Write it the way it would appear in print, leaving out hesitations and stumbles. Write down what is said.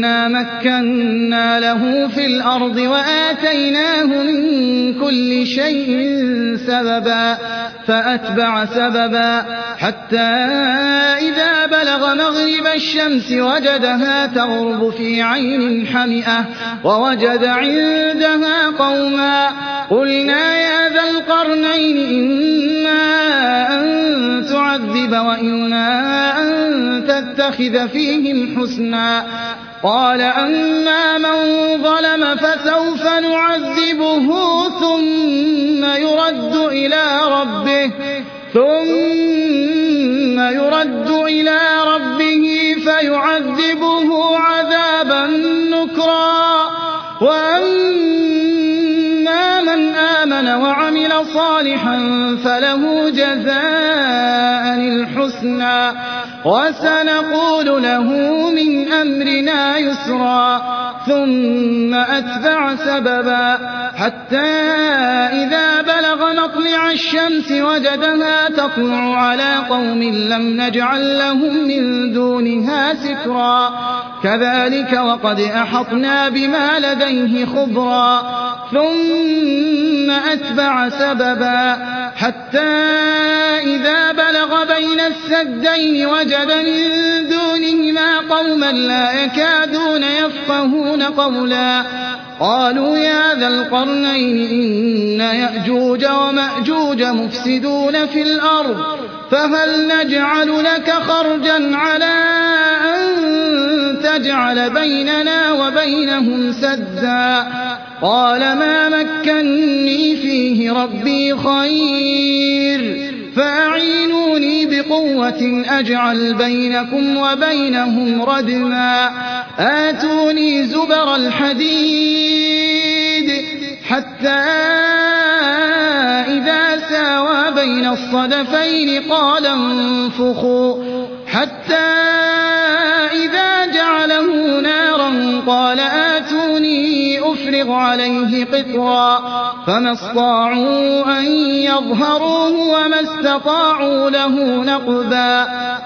إنا مكنا له في الأرض وآتيناه من كل شيء سببا فأتبع سببا حتى إذا بلغ مغرب الشمس وجدها تغرب في عين حمئة ووجد عندها قوما قلنا يا ذا القرنين إما أن تعذب وإما أن تتخذ فيهم حسنا قال أما من ظلم فسوف نعذبه ثم يرد إلى ربه فيعذبه عذابا نكرا وأما من آمن وعمل صالحا فله جزاء الحسنى وسنقول له من أمرنا يسرا ثم أتبع سببا حتى إذا بلغ مطلع الشمس وجدها تطلع على قوم لم نجعل لهم من دونها سترا كذلك وقد أحطنا بما لديه خبرا ثم أتبع سببا حتى إذا بلغ بين السدين وجد من دونهما قوما لا يكادون يفقهون قولا قالوا يا ذا القرنين إن يأجوج ومأجوج مفسدون في الأرض فهل نجعل لك خرجا على أن تجعل بيننا وبينهم سدا قال ما مكني فيه ربي خير فأعينوني بقوة أجعل بينكم وبينهم ردما آتوني زبر الحديد حتى إذا ساوى بين الصدفين قال انفخوا حتى إذا جعله نارا قال آتوني أفرغ عليه قطرا فما استطاعوا أن يظهروه وما استطاعوا له نقبا